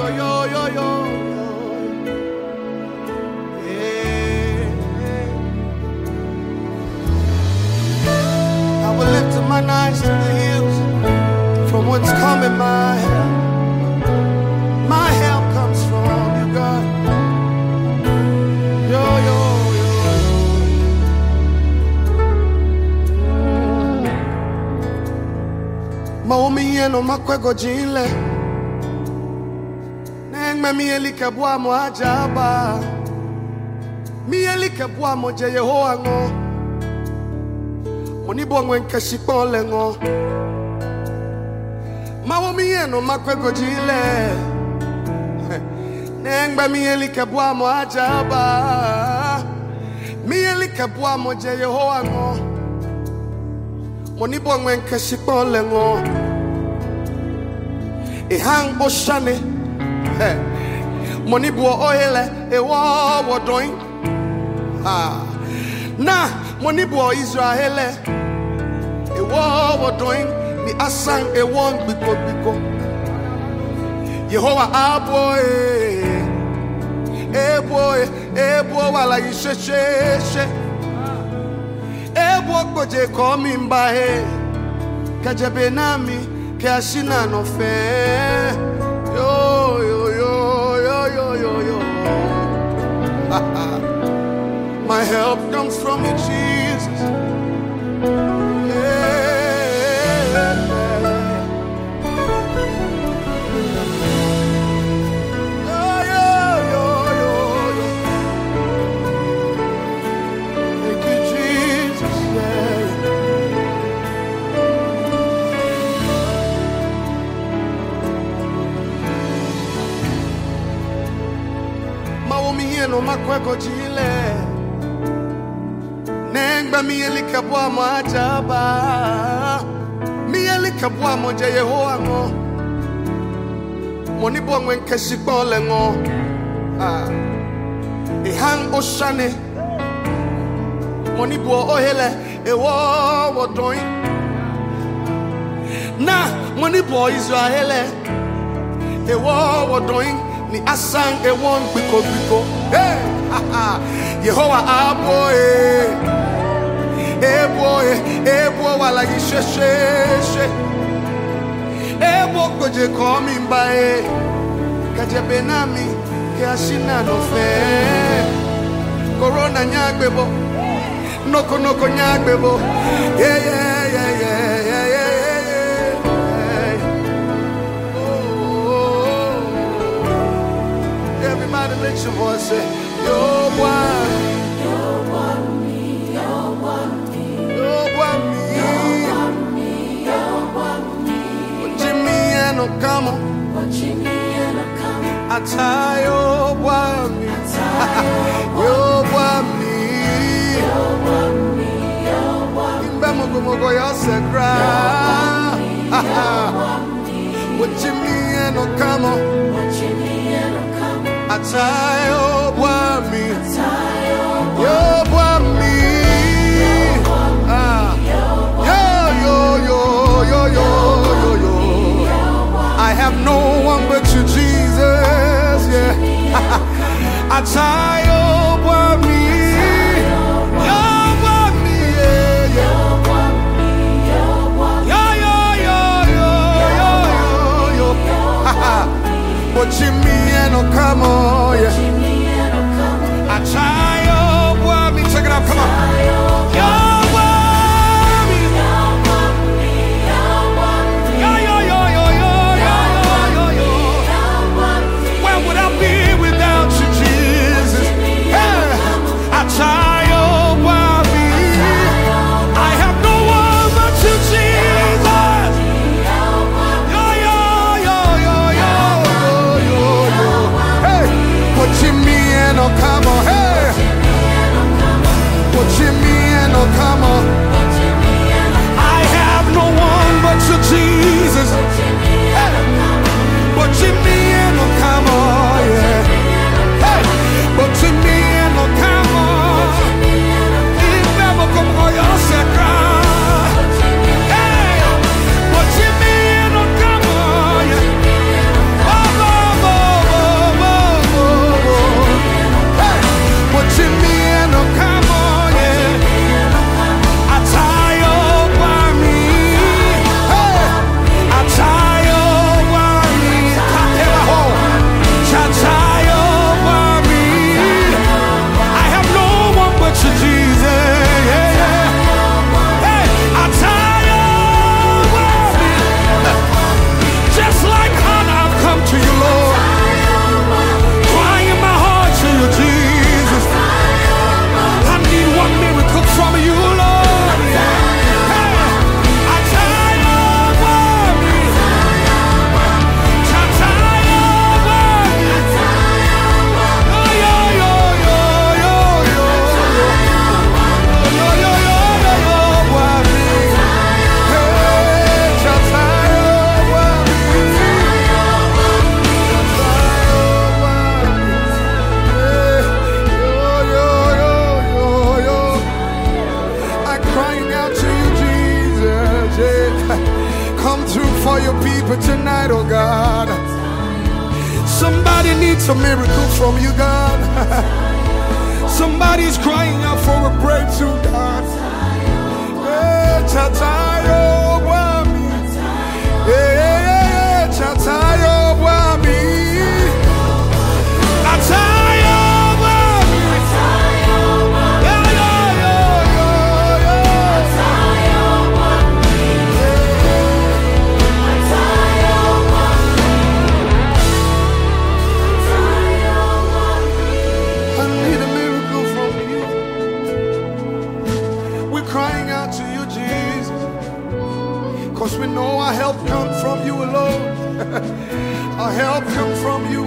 I will lift up mine eyes to the hills, from whence cometh my help. My help comes from you, God. Maomi yeno makwego jinle, nengme mielike bwa mo ajaba, mielike bwa mo je Yehowa ngo, moni bwa nke shikole ngo. Maomi yeno makwego jinle, nengme mielike bwa mo ajaba, mielike bwa mo je Yehowa ngo. Moni bongwen kashipon lengo e hang oshane moni bo oile e wo wodoin na moni bo Israele e wo wodoin ni asang e won biko Yehovah abo e boy wala yisheshe Ebo koje komi mbahe Kajebe nami Kashina no fe Yo My help comes from you, Jesus. No makwego jile Nengba mielika bwa mo ajaba Mielika bwa mo je Yehowa ngo Moni bwa ngwen kashikole ngo hang oshane Moni bwa ohele wo wodoin Na moni bwa Israele wo wodoin Ni asang e won biko hey Yehovah abo boy wala yisheshe koje komi mbae Kajebe nami Kashina no fe Corona nyagbebo Noko nyagbebo yeah Everybody make your voice say, You're one. You're one me, you're one me. You're one me, you're one me, you're one me. What Jimmy and Okamo, what Jimmy and Okamo. I tie your one me, you're one me, you're one me, you're one me. Imbemo gomogo yose cry. What Jimmy and Okamo, what Jimmy and Okamo. Atayo bwami Yo bwami Yo I have no one but you, Jesus, yeah. Atayo bwami Yo bwami Yo But Jimmy and Okamo, yeah. people tonight, oh God. Somebody needs a miracle from you, God. Somebody's crying out for a breakthrough, God. Chatayo wami, chatayo wami, chatayo wami, I need a miracle from you. We're crying out to you, Jesus, because we know our help comes from you alone. Our help comes from you